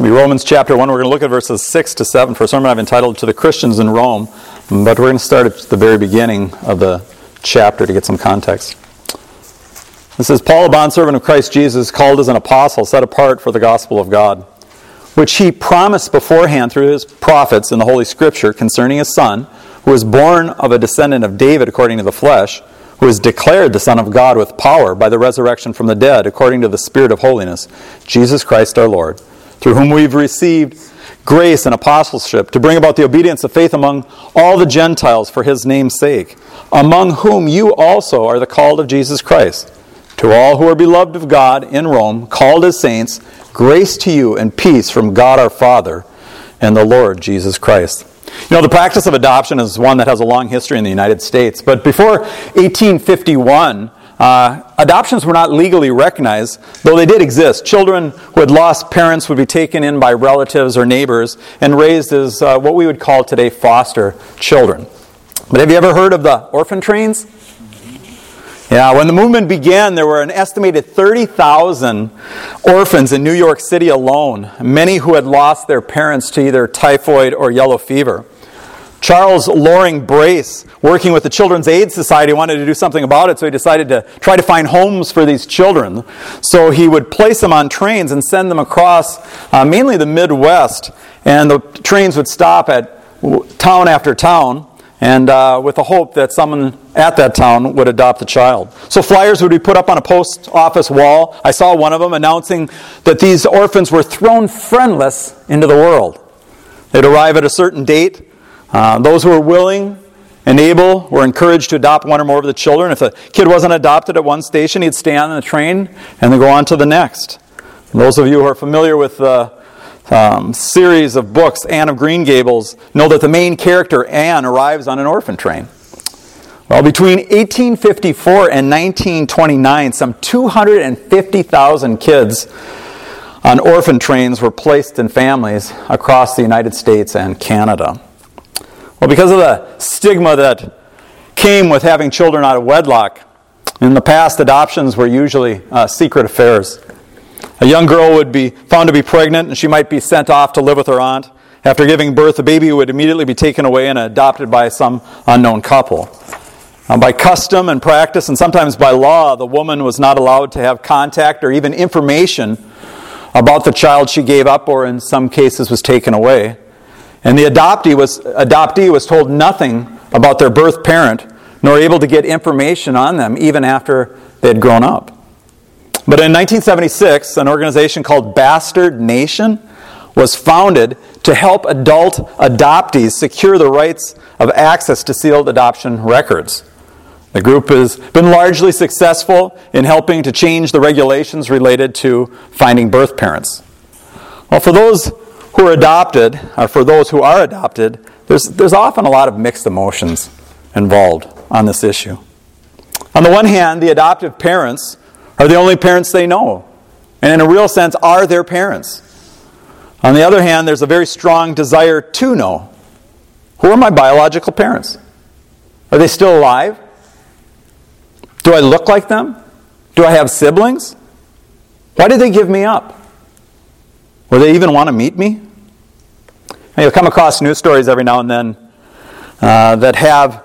Be Romans chapter 1. We're going to look at verses 6 to 7 for a sermon I've entitled To the Christians in Rome. But we're going to start at the very beginning of the chapter to get some context. This is Paul, a bondservant of Christ Jesus, called as an apostle, set apart for the gospel of God, which he promised beforehand through his prophets in the Holy Scripture concerning his Son, who was born of a descendant of David according to the flesh, who is declared the Son of God with power by the resurrection from the dead according to the Spirit of holiness, Jesus Christ our Lord, through whom we've received grace and apostleship to bring about the obedience of faith among all the Gentiles for his name's sake, among whom you also are the called of Jesus Christ. To all who are beloved of God in Rome, called as saints, grace to you and peace from God our Father and the Lord Jesus Christ. You know, the practice of adoption is one that has a long history in the United States. But before 1851, adoptions were not legally recognized, though they did exist. Children who had lost parents would be taken in by relatives or neighbors and raised as what we would call today foster children. But have you ever heard of the orphan trains? Yeah, when the movement began, there were an estimated 30,000 orphans in New York City alone, many who had lost their parents to either typhoid or yellow fever. Charles Loring Brace, working with the Children's Aid Society, wanted to do something about it, so he decided to try to find homes for these children. So he would place them on trains and send them across mainly the Midwest, and the trains would stop at town after town, and with the hope that someone at that town would adopt a child. So flyers would be put up on a post office wall. I saw one of them announcing that these orphans were thrown friendless into the world. They'd arrive at a certain date. Those who were willing and able were encouraged to adopt one or more of the children. If a kid wasn't adopted at one station, he'd stay on the train and then go on to the next. And those of you who are familiar with the series of books, Anne of Green Gables, know that the main character, Anne, arrives on an orphan train. Well, between 1854 and 1929, some 250,000 kids on orphan trains were placed in families across the United States and Canada. Well, because of the stigma that came with having children out of wedlock, in the past, adoptions were usually secret affairs. A young girl would be found to be pregnant, and she might be sent off to live with her aunt. After giving birth, the baby would immediately be taken away and adopted by some unknown couple. By custom and practice, and sometimes by law, the woman was not allowed to have contact or even information about the child she gave up or in some cases was taken away. And the adoptee was told nothing about their birth parent, nor able to get information on them even after they had grown up. But in 1976, an organization called Bastard Nation was founded to help adult adoptees secure the rights of access to sealed adoption records. The group has been largely successful in helping to change the regulations related to finding birth parents. Well, for those who are adopted, or for those who are adopted, there's often a lot of mixed emotions involved on this issue. On the one hand, the adoptive parents are the only parents they know, and in a real sense are their parents. On the other hand, there's a very strong desire to know, who are my biological parents? Are they still alive? Do I look like them? Do I have siblings? Why did they give me up? Will they even want to meet me? And you'll come across news stories every now and then that have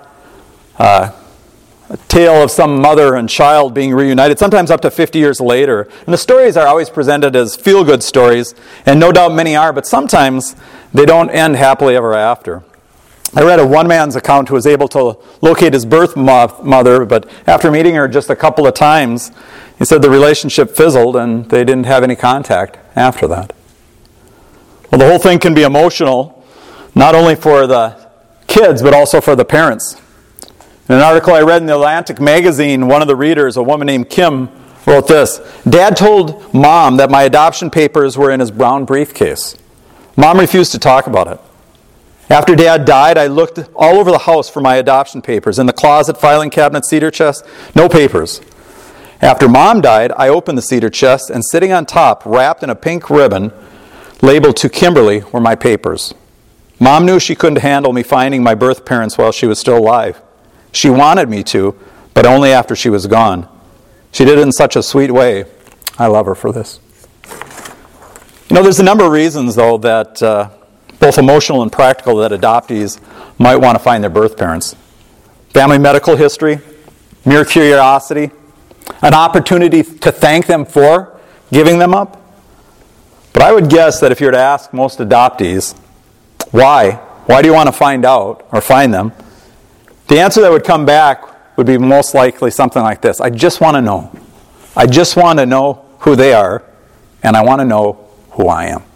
a tale of some mother and child being reunited, sometimes up to 50 years later. And the stories are always presented as feel-good stories, and no doubt many are, but sometimes they don't end happily ever after. I read of one man's account who was able to locate his birth mother, but after meeting her just a couple of times, he said the relationship fizzled and they didn't have any contact after that. Well, the whole thing can be emotional, not only for the kids, but also for the parents. In an article I read in the Atlantic magazine, one of the readers, a woman named Kim, wrote this: Dad told Mom that my adoption papers were in his brown briefcase. Mom refused to talk about it. After Dad died, I looked all over the house for my adoption papers. In the closet, filing cabinet, cedar chest, no papers. After Mom died, I opened the cedar chest, and sitting on top, wrapped in a pink ribbon, labeled "To Kimberly," were my papers. Mom knew she couldn't handle me finding my birth parents while she was still alive. She wanted me to, but only after she was gone. She did it in such a sweet way. I love her for this. There's a number of reasons, though, that both emotional and practical, that adoptees might want to find their birth parents. Family medical history, mere curiosity, an opportunity to thank them for giving them up. But I would guess that if you were to ask most adoptees, why do you want to find out or find them? The answer that would come back would be most likely something like this: I just want to know. I just want to know who they are, and I want to know who I am.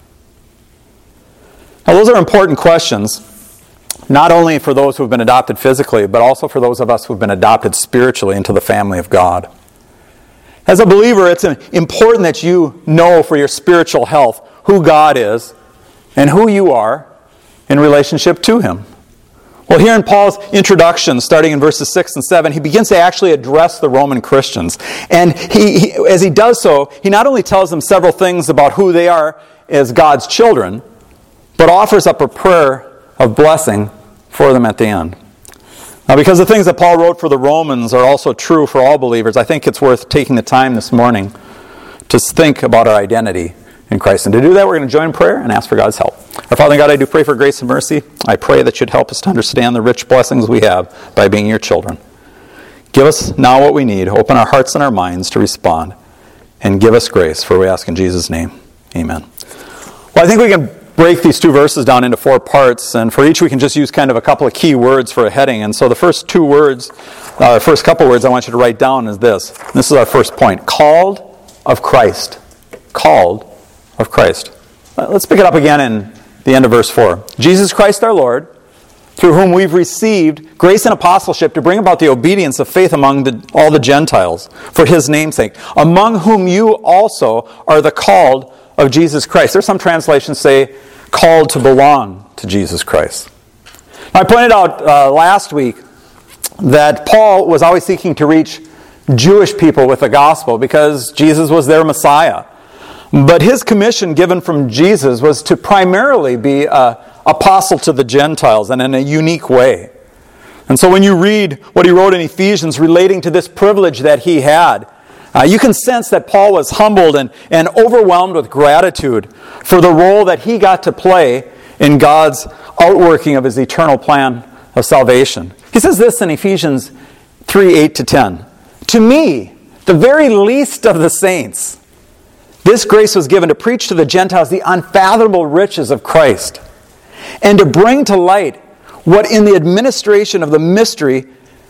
Now, those are important questions, not only for those who have been adopted physically, but also for those of us who have been adopted spiritually into the family of God. As a believer, it's important that you know for your spiritual health who God is and who you are in relationship to Him. Well, here in Paul's introduction, starting in verses 6 and 7, he begins to actually address the Roman Christians. And as he does so, he not only tells them several things about who they are as God's children, but offers up a prayer of blessing for them at the end. Now, because the things that Paul wrote for the Romans are also true for all believers, I think it's worth taking the time this morning to think about our identity in Christ. And to do that, we're going to join in prayer and ask for God's help. Our Father God, I do pray for grace and mercy. I pray that you'd help us to understand the rich blessings we have by being your children. Give us now what we need. Open our hearts and our minds to respond. And give us grace, for we ask in Jesus' name. Amen. Well, I think we can break these two verses down into 4 parts, and for each we can just use kind of a couple of key words for a heading. And so the first couple words I want you to write down is this. This is our first point: called of Christ. Called of Christ. Let's pick it up again in the end of verse 4. Jesus Christ our Lord, through whom we've received grace and apostleship to bring about the obedience of faith among all the Gentiles, for His name's sake, among whom you also are the called of Jesus Christ. There's some translations say called to belong to Jesus Christ. Now, I pointed out last week that Paul was always seeking to reach Jewish people with the gospel because Jesus was their Messiah. But his commission given from Jesus was to primarily be an apostle to the Gentiles, and in a unique way. And so when you read what he wrote in Ephesians relating to this privilege that he had, you can sense that Paul was humbled and overwhelmed with gratitude for the role that he got to play in God's outworking of His eternal plan of salvation. He says this in Ephesians 3:8-10. To me, the very least of the saints, this grace was given to preach to the Gentiles the unfathomable riches of Christ, and to bring to light what is the administration of the mystery,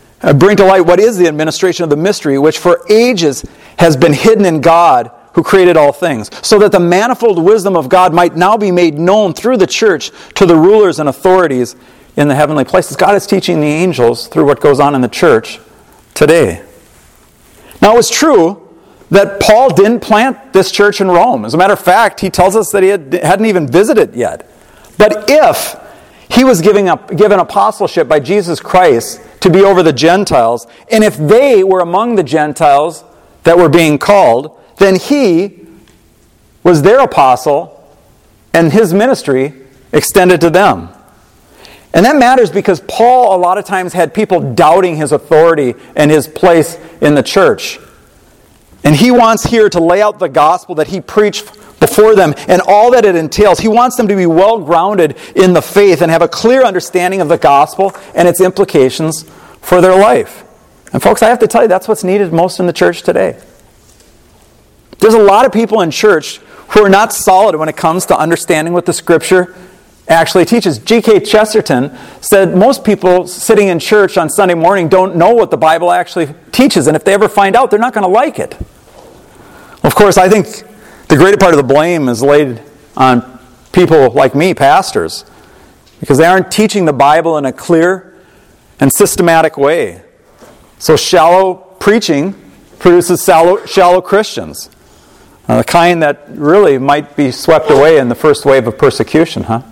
which for ages has been hidden in God who created all things, so that the manifold wisdom of God might now be made known through the church to the rulers and authorities in the heavenly places. God is teaching the angels through what goes on in the church today. Now, it's true that Paul didn't plant this church in Rome. As a matter of fact, he tells us that he hadn't even visited yet. But if he was given apostleship by Jesus Christ to be over the Gentiles, and if they were among the Gentiles that were being called, then he was their apostle, and his ministry extended to them. And that matters because Paul a lot of times had people doubting his authority and his place in the church. And he wants here to lay out the gospel that he preached before them and all that it entails. He wants them to be well grounded in the faith and have a clear understanding of the gospel and its implications for their life. And folks, I have to tell you, that's what's needed most in the church today. There's a lot of people in church who are not solid when it comes to understanding what the Scripture actually teaches. G.K. Chesterton said most people sitting in church on Sunday morning don't know what the Bible actually teaches, and if they ever find out, they're not going to like it. Of course, I think the greater part of the blame is laid on people like me, pastors, because they aren't teaching the Bible in a clear and systematic way. So shallow preaching produces shallow Christians. The kind that really might be swept away in the first wave of persecution, huh?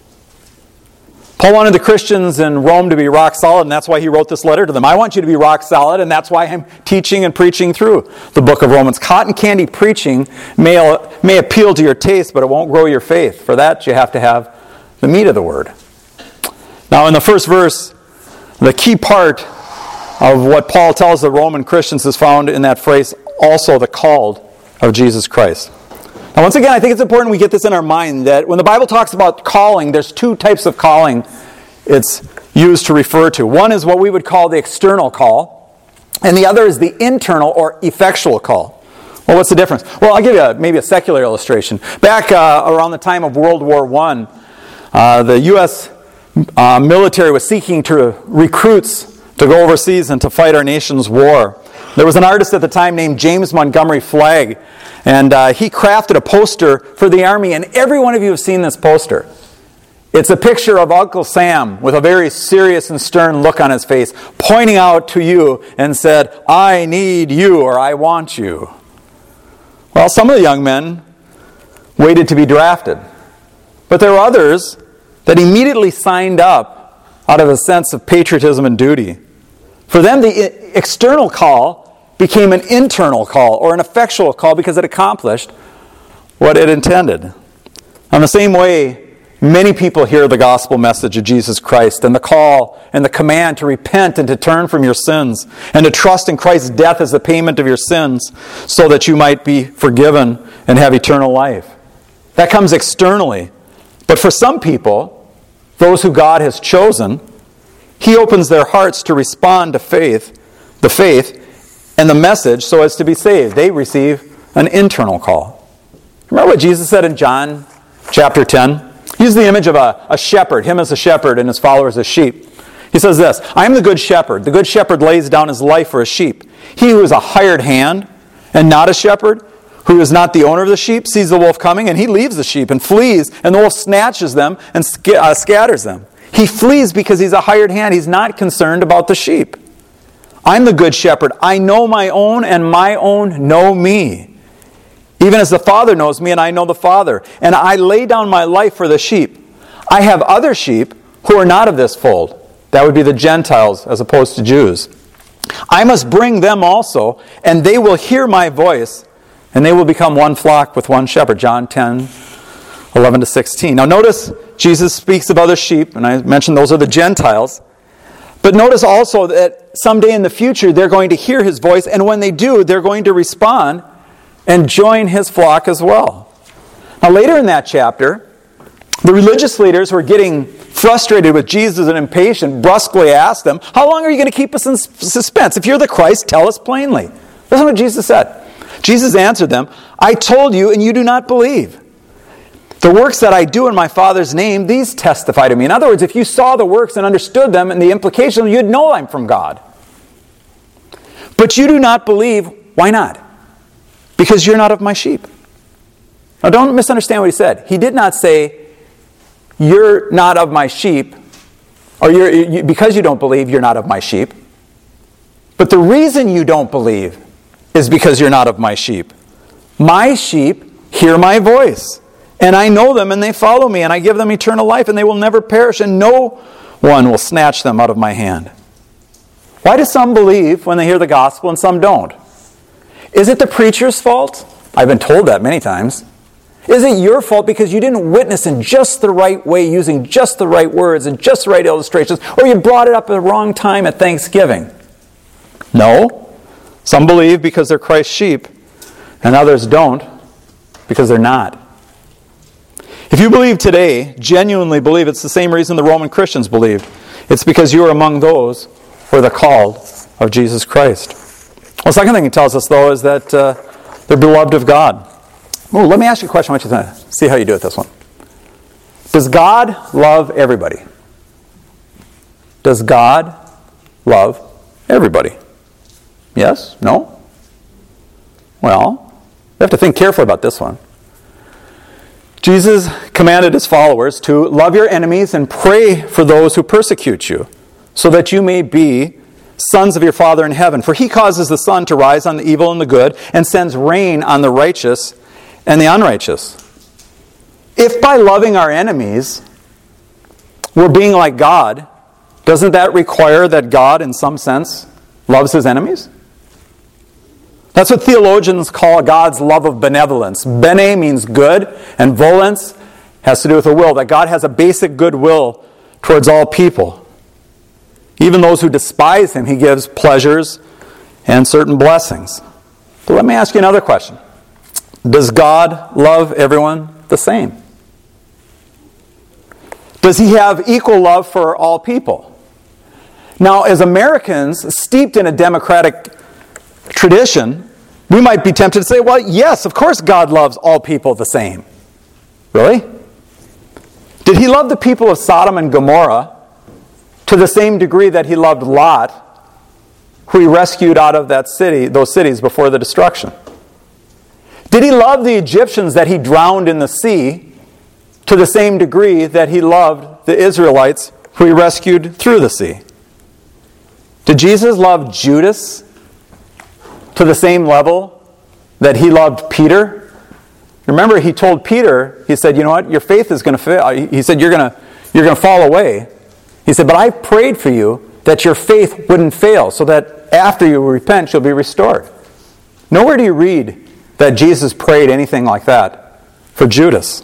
Paul wanted the Christians in Rome to be rock solid, and that's why he wrote this letter to them. I want you to be rock solid, and that's why I'm teaching and preaching through the book of Romans. Cotton candy preaching may appeal to your taste, but it won't grow your faith. For that, you have to have the meat of the word. Now, in the first verse, the key part of what Paul tells the Roman Christians is found in that phrase, also the called of Jesus Christ. Now, once again, I think it's important we get this in our mind that when the Bible talks about calling, there's two types of calling it's used to refer to. One is what we would call the external call, and the other is the internal or effectual call. Well, what's the difference? Well, I'll give you maybe a secular illustration. Back around the time of World War I, the U.S. Military was seeking to recruits to go overseas and to fight our nation's war. There was an artist at the time named James Montgomery Flagg, and he crafted a poster for the Army, and every one of you have seen this poster. It's a picture of Uncle Sam with a very serious and stern look on his face, pointing out to you and said, "I need you," or "I want you." Well, some of the young men waited to be drafted, but there were others that immediately signed up out of a sense of patriotism and duty. For them, the external call became an internal call or an effectual call because it accomplished what it intended. In the same way, many people hear the gospel message of Jesus Christ and the call and the command to repent and to turn from your sins and to trust in Christ's death as the payment of your sins so that you might be forgiven and have eternal life. That comes externally. But for some people, those who God has chosen, He opens their hearts to respond to the faith and the message so as to be saved. They receive an internal call. Remember what Jesus said in John chapter 10? He used the image of a shepherd, him as a shepherd and his followers as sheep. He says this, "I am the good shepherd. The good shepherd lays down his life for his sheep. He who is a hired hand and not a shepherd, who is not the owner of the sheep, sees the wolf coming, and he leaves the sheep and flees, and the wolf snatches them and scatters them. He flees because he's a hired hand. He's not concerned about the sheep. I'm the good shepherd. I know my own, and my own know me. Even as the Father knows me, and I know the Father. And I lay down my life for the sheep. I have other sheep who are not of this fold." That would be the Gentiles as opposed to Jews. "I must bring them also, and they will hear my voice, and they will become one flock with one shepherd." John 10, 11 to 16. Now notice Jesus speaks of other sheep, and I mentioned those are the Gentiles. But notice also that someday in the future they're going to hear His voice, and when they do, they're going to respond and join His flock as well. Now later in that chapter, the religious leaders who are getting frustrated with Jesus and impatient brusquely asked them, "How long are you going to keep us in suspense? If you're the Christ, tell us plainly." Listen to what Jesus said. Jesus answered them, "I told you, and you do not believe. The works that I do in my Father's name, these testify to me." In other words, if you saw the works and understood them and the implication, you'd know I'm from God. "But you do not believe." Why not? "Because you're not of my sheep." Now don't misunderstand what He said. He did not say, "You're not of my sheep," or because you don't believe, you're not of my sheep. But the reason you don't believe is because you're not of my sheep. "My sheep hear my voice, and I know them, and they follow me, and I give them eternal life, and they will never perish, and no one will snatch them out of my hand." Why do some believe when they hear the gospel and some don't? Is it the preacher's fault? I've been told that many times. Is it your fault because you didn't witness in just the right way, using just the right words and just the right illustrations, or you brought it up at the wrong time at Thanksgiving? No. Some believe because they're Christ's sheep, and others don't because they're not. If you believe today, genuinely believe, it's the same reason the Roman Christians believed. It's because you are among those who are the called of Jesus Christ. Well, the second thing He tells us, though, is that they're beloved of God. Well, let me ask you a question. I want you to see how you do with this one. Does God love everybody? Does God love everybody? Yes? No? Well, we have to think carefully about this one. Jesus commanded His followers to love your enemies and pray for those who persecute you, so that you may be sons of your Father in heaven. For He causes the sun to rise on the evil and the good, and sends rain on the righteous and the unrighteous. If by loving our enemies we're being like God, doesn't that require that God, in some sense, loves His enemies? That's what theologians call God's love of benevolence. Bene means good, and volens has to do with a will, that God has a basic goodwill towards all people. Even those who despise Him, He gives pleasures and certain blessings. But let me ask you another question. Does God love everyone the same? Does he have equal love for all people? Now, as Americans, steeped in a democratic tradition, we might be tempted to say, well, yes, of course God loves all people the same. Really? Did he love the people of Sodom and Gomorrah to the same degree that he loved Lot, who he rescued out of those cities before the destruction? Did he love the Egyptians that he drowned in the sea to the same degree that he loved the Israelites who he rescued through the sea? Did Jesus love Judas to the same level that he loved Peter? Remember, he told Peter, he said, you know what, your faith is going to fail. He said, you're going to fall away. He said, but I prayed for you that your faith wouldn't fail, so that after you repent, you'll be restored. Nowhere do you read that Jesus prayed anything like that for Judas.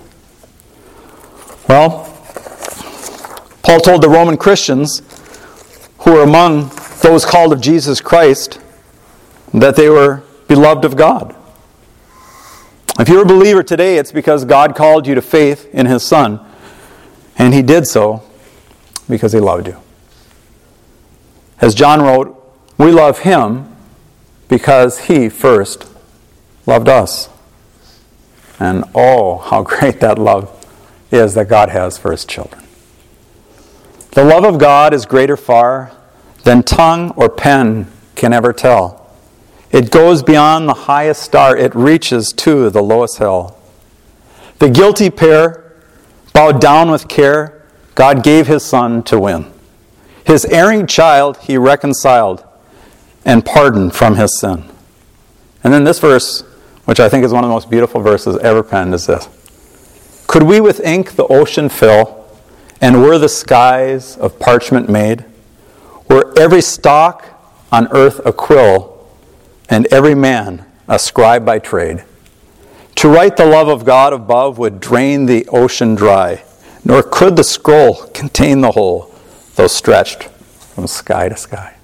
Well, Paul told the Roman Christians who were among those called of Jesus Christ that they were beloved of God. If you're a believer today, it's because God called you to faith in His Son, and He did so because He loved you. As John wrote, we love Him because He first loved us. And oh, how great that love is that God has for His children. The love of God is greater far than tongue or pen can ever tell. It goes beyond the highest star. It reaches to the lowest hell. The guilty pair, bowed down with care, God gave His Son to win. His erring child He reconciled and pardoned from his sin. And then this verse, which I think is one of the most beautiful verses ever penned, is this. Could we with ink the ocean fill, and were the skies of parchment made? Were every stalk on earth a quill, and every man a scribe by trade? To write the love of God above would drain the ocean dry, nor could the scroll contain the whole, though stretched from sky to sky.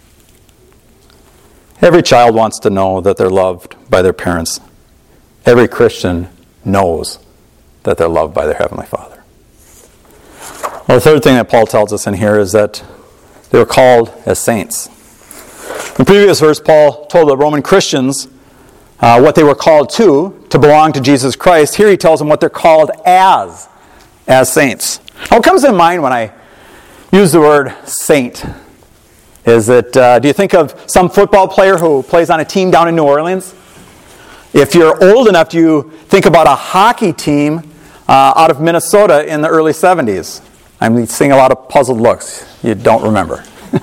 Every child wants to know that they're loved by their parents. Every Christian knows that they're loved by their Heavenly Father. Well, the third thing that Paul tells us in here is that they were called as saints. In the previous verse, Paul told the Roman Christians what they were called to belong to Jesus Christ. Here he tells them what they're called as saints. Now, what comes to mind when I use the word saint is that, do you think of some football player who plays on a team down in New Orleans? If you're old enough, do you think about a hockey team out of Minnesota in the early 70s? I'm seeing a lot of puzzled looks. You don't remember.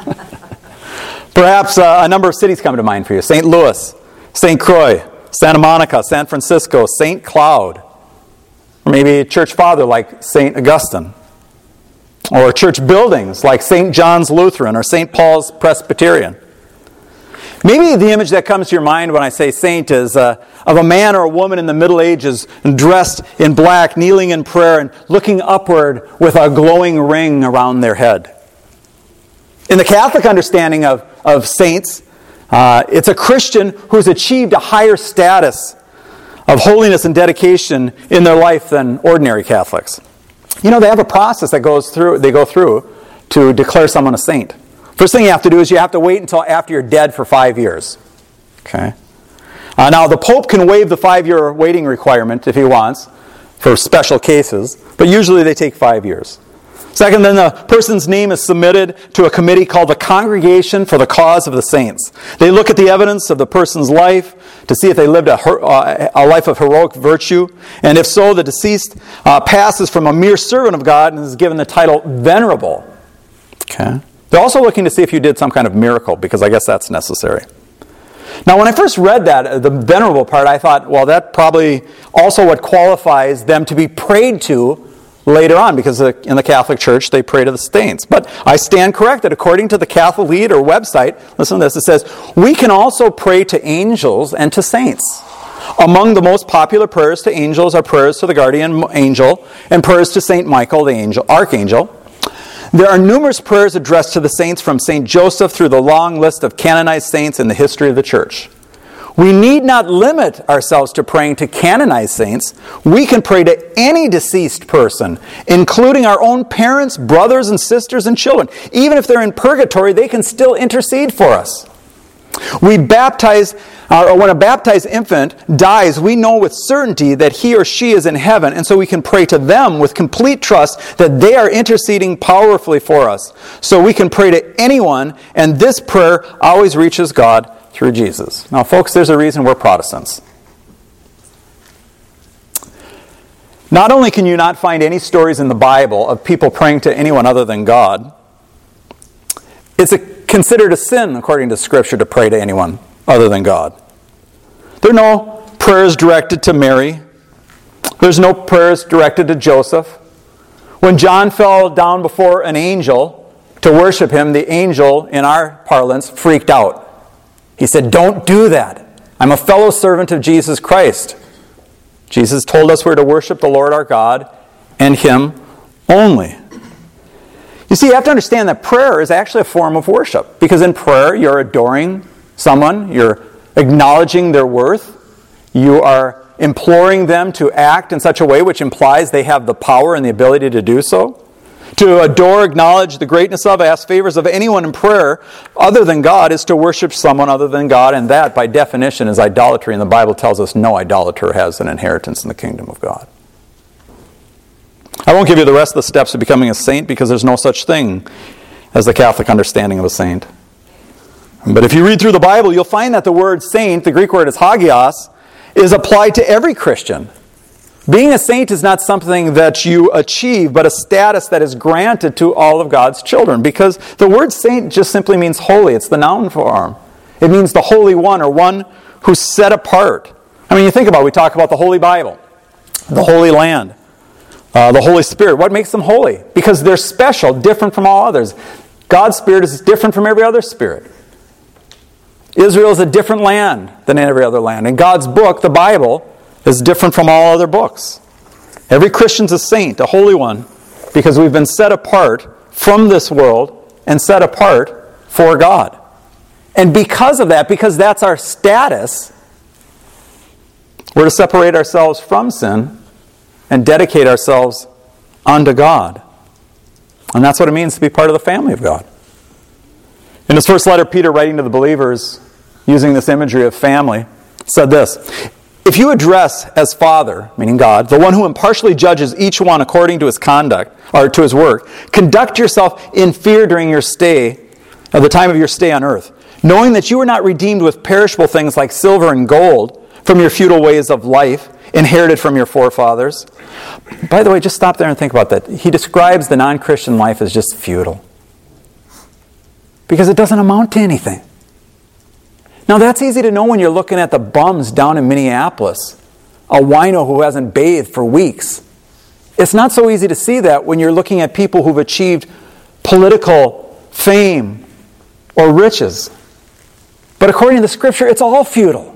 Perhaps a number of cities come to mind for you. St. Louis, St. Croix, Santa Monica, San Francisco, St. Cloud. Or maybe a church father like St. Augustine. Or church buildings like St. John's Lutheran or St. Paul's Presbyterian. Maybe the image that comes to your mind when I say saint is of a man or a woman in the Middle Ages dressed in black, kneeling in prayer and looking upward with a glowing ring around their head. In the Catholic understanding of saints, it's a Christian who's achieved a higher status of holiness and dedication in their life than ordinary Catholics. You know, they have a process that they go through to declare someone a saint. First thing you have to do is you have to wait until after you're dead for 5 years. Okay. Now, the Pope can waive the 5-year waiting requirement if he wants for special cases, but usually they take 5 years. Second, then the person's name is submitted to a committee called the Congregation for the Cause of the Saints. They look at the evidence of the person's life to see if they lived a life of heroic virtue. And if so, the deceased passes from a mere servant of God and is given the title venerable. Okay. They're also looking to see if you did some kind of miracle, because I guess that's necessary. Now, when I first read that, the venerable part, I thought, well, that probably also what qualifies them to be prayed to later on, because in the Catholic Church, they pray to the saints. But I stand corrected. According to the Catholic Leader website, listen to this, it says, we can also pray to angels and to saints. Among the most popular prayers to angels are prayers to the guardian angel and prayers to St. Michael, the archangel. There are numerous prayers addressed to the saints from St. Joseph through the long list of canonized saints in the history of the Church. We need not limit ourselves to praying to canonized saints. We can pray to any deceased person, including our own parents, brothers and sisters and children. Even if they're in purgatory, they can still intercede for us. We baptize, when a baptized infant dies, we know with certainty that he or she is in heaven, and so we can pray to them with complete trust that they are interceding powerfully for us. So we can pray to anyone, and this prayer always reaches God through Jesus. Now, folks, there's a reason we're Protestants. Not only can you not find any stories in the Bible of people praying to anyone other than God, it's considered a sin, according to Scripture, to pray to anyone other than God. There are no prayers directed to Mary. There's no prayers directed to Joseph. When John fell down before an angel to worship him, the angel, in our parlance, freaked out. He said, "Don't do that. I'm a fellow servant of Jesus Christ." Jesus told us we're to worship the Lord our God and Him only. You see, you have to understand that prayer is actually a form of worship. Because in prayer, you're adoring someone, you're acknowledging their worth, you are imploring them to act in such a way which implies they have the power and the ability to do so. To adore, acknowledge the greatness of, ask favors of anyone in prayer other than God is to worship someone other than God, and that, by definition, is idolatry, and the Bible tells us no idolater has an inheritance in the kingdom of God. I won't give you the rest of the steps of becoming a saint because there's no such thing as the Catholic understanding of a saint. But if you read through the Bible, you'll find that the word saint, the Greek word is hagios, is applied to every Christian. Being a saint is not something that you achieve, but a status that is granted to all of God's children. Because the word saint just simply means holy. It's the noun form. It means the Holy One, or one who's set apart. I mean, you think about it, we talk about the Holy Bible, the Holy Land, the Holy Spirit. What makes them holy? Because they're special, different from all others. God's Spirit is different from every other spirit. Israel is a different land than every other land. And God's book, the Bible, is different from all other books. Every Christian's a saint, a holy one, because we've been set apart from this world and set apart for God. And because of that, because that's our status, we're to separate ourselves from sin and dedicate ourselves unto God. And that's what it means to be part of the family of God. In his first letter, Peter, writing to the believers, using this imagery of family, said this: "If you address as Father," meaning God, "the one who impartially judges each one according to his conduct, or to his work, conduct yourself in fear during your stay, the time of your stay on earth, knowing that you were not redeemed with perishable things like silver and gold from your futile ways of life, inherited from your forefathers." By the way, just stop there and think about that. He describes the non-Christian life as just futile, because it doesn't amount to anything. Now, that's easy to know when you're looking at the bums down in Minneapolis, a wino who hasn't bathed for weeks. It's not so easy to see that when you're looking at people who've achieved political fame or riches. But according to the Scripture, it's all futile.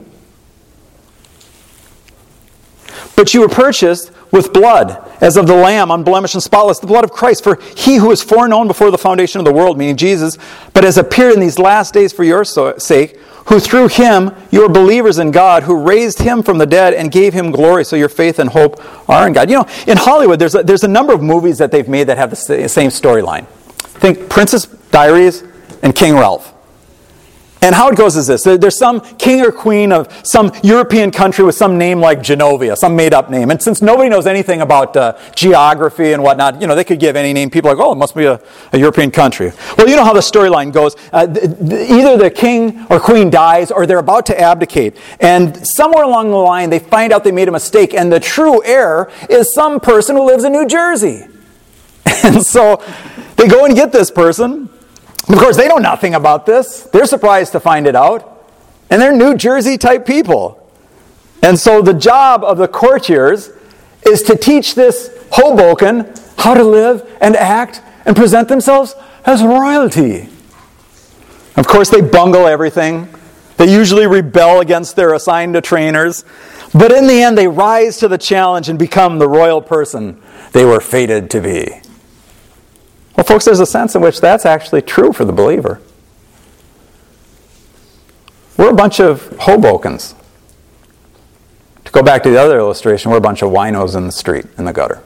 "But you were purchased with blood, as of the Lamb, unblemished and spotless, the blood of Christ. For he who was foreknown before the foundation of the world," meaning Jesus, "but has appeared in these last days for your sake, who through him you are believers in God, who raised him from the dead and gave him glory, so your faith and hope are in God." You know, in Hollywood, there's a number of movies that they've made that have the same storyline. Think Princess Diaries and King Ralph. And how it goes is this: there's some king or queen of some European country with some name like Genovia, some made-up name. And since nobody knows anything about geography and whatnot, you know, they could give any name. People are like, "Oh, it must be a European country." Well, you know how the storyline goes. Either the king or queen dies, or they're about to abdicate. And somewhere along the line, they find out they made a mistake, and the true heir is some person who lives in New Jersey. And so they go and get this person. Of course, they know nothing about this. They're surprised to find it out. And they're New Jersey-type people. And so the job of the courtiers is to teach this Hoboken how to live and act and present themselves as royalty. Of course, they bungle everything. They usually rebel against their assigned trainers. But in the end, they rise to the challenge and become the royal person they were fated to be. Well, folks, there's a sense in which that's actually true for the believer. we're a bunch of Hobokens. To go back to the other illustration, we're a bunch of winos in the street, in the gutter.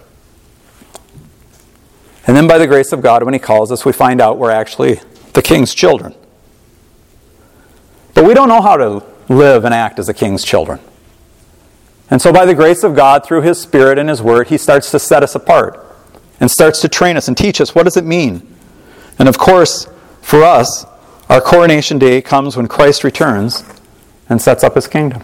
And then by the grace of God, when He calls us, we find out we're actually the King's children. But we don't know how to live and act as a King's children. And so by the grace of God, through His Spirit and His Word, He starts to set us apart and starts to train us and teach us, what does it mean? And of course, for us, our coronation day comes when Christ returns and sets up His kingdom.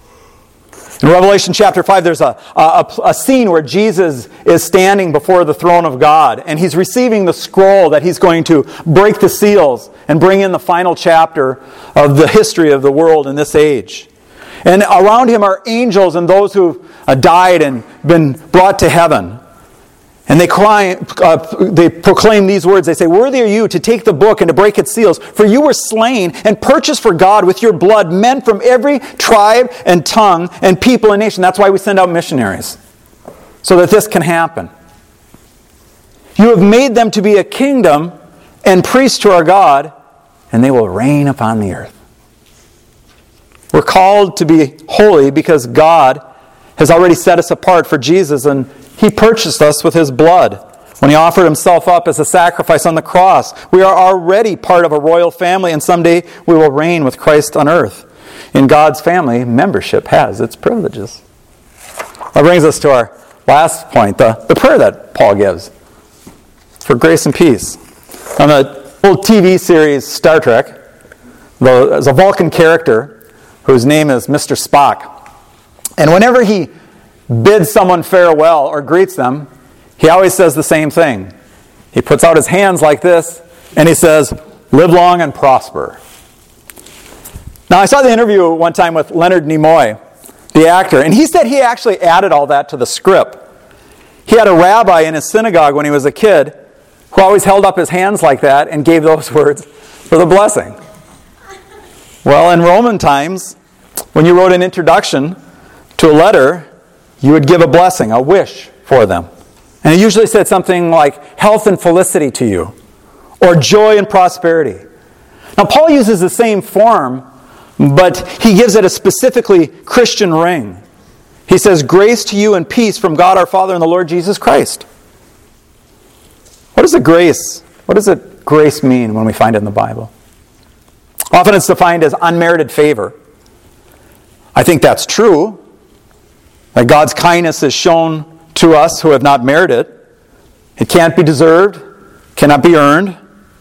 In Revelation chapter 5, there's a scene where Jesus is standing before the throne of God, and He's receiving the scroll that He's going to break the seals and bring in the final chapter of the history of the world in this age. And around Him are angels and those who've died and been brought to heaven. And they proclaim these words. They say, "Worthy are you to take the book and to break its seals, for you were slain and purchased for God with your blood men from every tribe and tongue and people and nation." That's why we send out missionaries, so that this can happen. "You have made them to be a kingdom and priests to our God, and they will reign upon the earth." We're called to be holy because God has already set us apart for Jesus, and He purchased us with His blood. When He offered Himself up as a sacrifice on the cross, we are already part of a royal family, and someday we will reign with Christ on earth. In God's family, membership has its privileges. That brings us to our last point, the prayer that Paul gives for grace and peace. On the old TV series Star Trek, there's a Vulcan character whose name is Mr. Spock. And whenever he bids someone farewell or greets them, he always says the same thing. He puts out his hands like this, and he says, "Live long and prosper." Now, I saw the interview one time with Leonard Nimoy, the actor, and he said he actually added all that to the script. He had a rabbi in his synagogue when he was a kid who always held up his hands like that and gave those words for the blessing. Well, in Roman times, when you wrote an introduction to a letter, you would give a blessing, a wish for them. And it usually said something like, "Health and felicity to you," or "Joy and prosperity." Now, Paul uses the same form, but he gives it a specifically Christian ring. He says, "Grace to you and peace from God our Father and the Lord Jesus Christ." What does grace mean when we find it in the Bible? Often it's defined as unmerited favor. I think that's true, that God's kindness is shown to us who have not merited it. It can't be deserved, cannot be earned.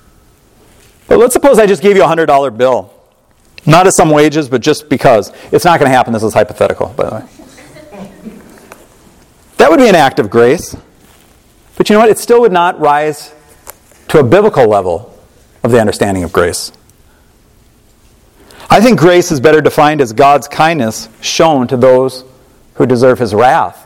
But let's suppose I just gave you a $100 bill. Not as some wages, but just because. It's not going to happen. This is hypothetical, by the way. That would be an act of grace. But you know what? It still would not rise to a biblical level of the understanding of grace. I think grace is better defined as God's kindness shown to those who deserve His wrath.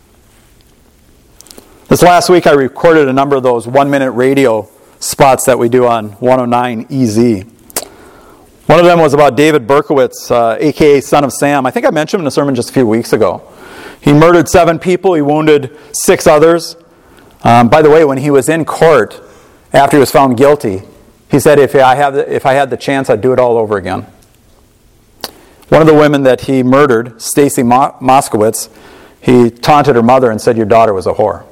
This last week I recorded a number of those 1-minute radio spots that we do on 109 EZ. One of them was about David Berkowitz, a.k.a. Son of Sam. I think I mentioned him in a sermon just a few weeks ago. He murdered 7 people. He wounded 6 others. By the way, when he was in court, after he was found guilty, he said, if I had the chance, I'd do it all over again. One of the women that he murdered, Stacy Moskowitz, he taunted her mother and said, "Your daughter was a whore."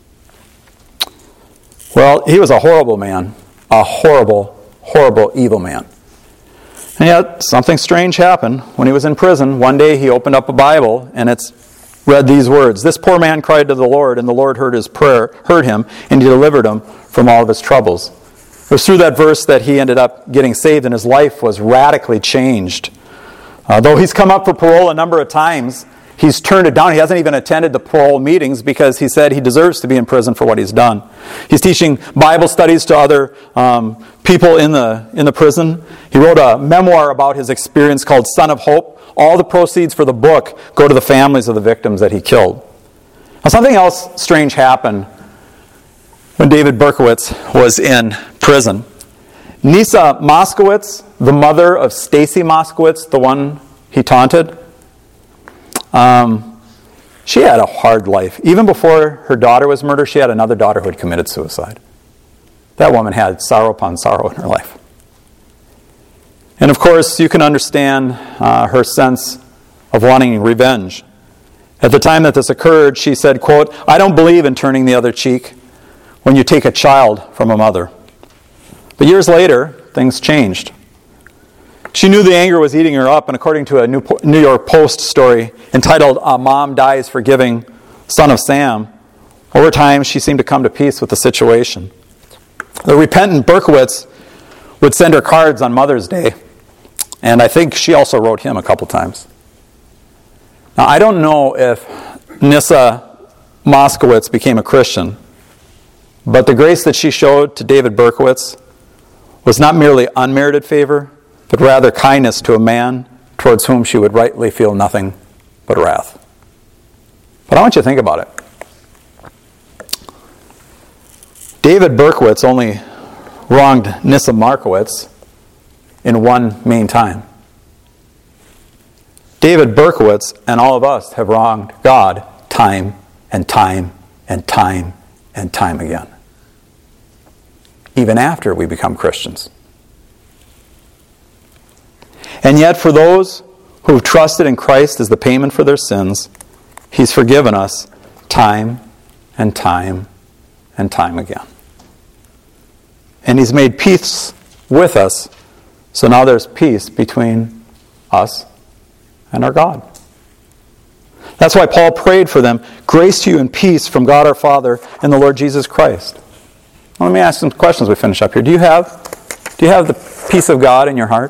Well, he was a horrible man. A horrible, horrible, evil man. And yet, something strange happened when he was in prison. One day he opened up a Bible, and it's read these words: "This poor man cried to the Lord, and the Lord heard his prayer, heard him, and He delivered him from all of his troubles." It was through that verse that he ended up getting saved, and his life was radically changed. Though he's come up for parole a number of times, he's turned it down. He hasn't even attended the parole meetings because he said he deserves to be in prison for what he's done. He's teaching Bible studies to other people in the prison. He wrote a memoir about his experience called Son of Hope. All the proceeds for the book go to the families of the victims that he killed. Now, something else strange happened when David Berkowitz was in prison. Nisa Moskowitz, the mother of Stacy Moskowitz, the one he taunted, she had a hard life. Even before her daughter was murdered, she had another daughter who had committed suicide. That woman had sorrow upon sorrow in her life. And of course, you can understand her sense of wanting revenge. At the time that this occurred, she said, quote, "I don't believe in turning the other cheek when you take a child from a mother." But years later, things changed. She knew the anger was eating her up, and according to a New York Post story entitled "Mom Dies Forgiving Son of Sam," over time she seemed to come to peace with the situation. The repentant Berkowitz would send her cards on Mother's Day, and I think she also wrote him a couple times. Now, I don't know if Nissa Moskowitz became a Christian, but the grace that she showed to David Berkowitz was not merely unmerited favor, but rather kindness to a man towards whom she would rightly feel nothing but wrath. But I want you to think about it. David Berkowitz only wronged Nissa Markowitz in one main time. David Berkowitz and all of us have wronged God time and time and time and time again, even after we become Christians. And yet for those who have trusted in Christ as the payment for their sins, He's forgiven us time and time and time again. And He's made peace with us, so now there's peace between us and our God. That's why Paul prayed for them, "Grace to you and peace from God our Father and the Lord Jesus Christ." Well, let me ask some questions as we finish up here. Do you have the peace of God in your heart?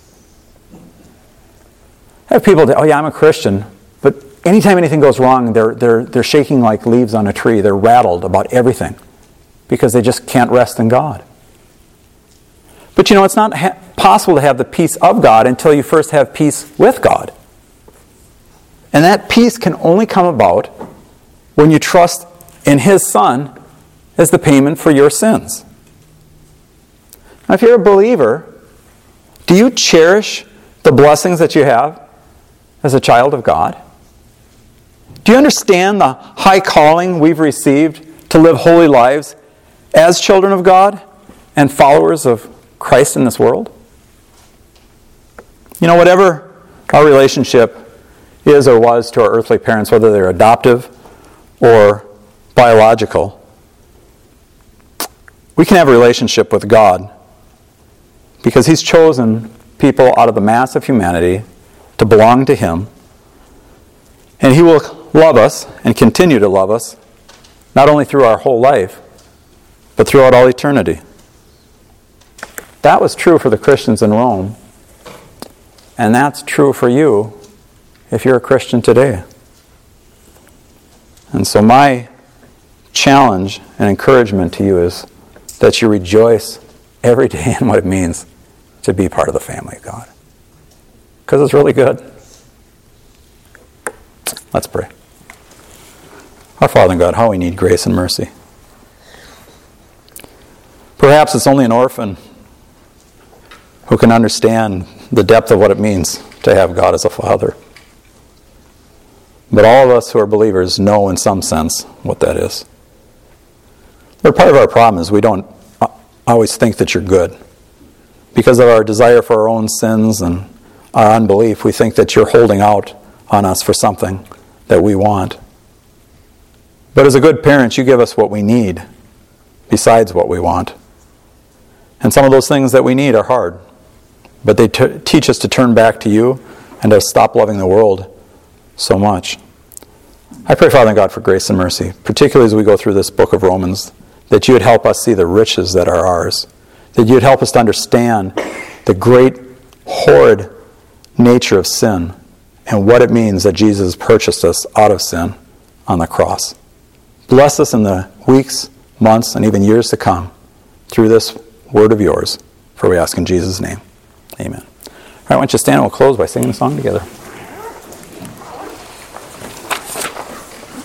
I have people that, "Oh yeah, I'm a Christian," but anytime anything goes wrong, they're shaking like leaves on a tree. They're rattled about everything because they just can't rest in God. But you know, it's not possible to have the peace of God until you first have peace with God. And that peace can only come about when you trust in His Son as the payment for your sins. Now, if you're a believer, do you cherish the blessings that you have as a child of God? Do you understand the high calling we've received to live holy lives as children of God and followers of Christ in this world? You know, whatever our relationship is or was to our earthly parents, whether they're adoptive or biological, we can have a relationship with God because He's chosen people out of the mass of humanity to belong to Him, and He will love us and continue to love us not only through our whole life, but throughout all eternity. That was true for the Christians in Rome, and that's true for you if you're a Christian today. And so my challenge and encouragement to you is that you rejoice every day in what it means to be part of the family of God. Because it's really good. Let's pray. Our Father in God, how we need grace and mercy. Perhaps it's only an orphan who can understand the depth of what it means to have God as a Father. But all of us who are believers know in some sense what that is. But part of our problem is we don't always think that you're good. Because of our desire for our own sins and our unbelief, we think that you're holding out on us for something that we want. But as a good parent, you give us what we need besides what we want. And some of those things that we need are hard. But they teach us to turn back to you and to stop loving the world so much. I pray, Father God, for grace and mercy, particularly as we go through this book of Romans, that you would help us see the riches that are ours, that you would help us to understand the great, horrid nature of sin and what it means that Jesus purchased us out of sin on the cross. Bless us in the weeks, months, and even years to come through this word of yours, for we ask in Jesus' name. Amen. All right, why don't you stand and we'll close by singing the song together.